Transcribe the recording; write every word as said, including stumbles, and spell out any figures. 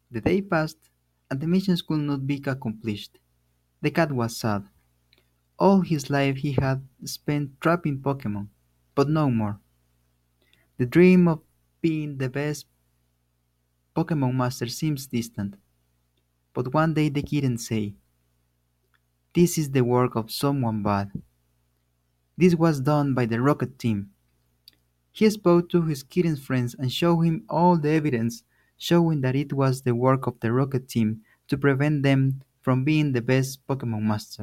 The day passed, and the missions could not be accomplished. The cat was sad. All his life he had spent trapping Pokemon, but no more. The dream of being the best Pokemon master seems distant, but one day the kitten say, "This is the work of someone bad." This was done by the Rocket Team. He spoke to his kitten friends and showed him all the evidence showing that it was the work of the Rocket Team to prevent them from being the best Pokemon master.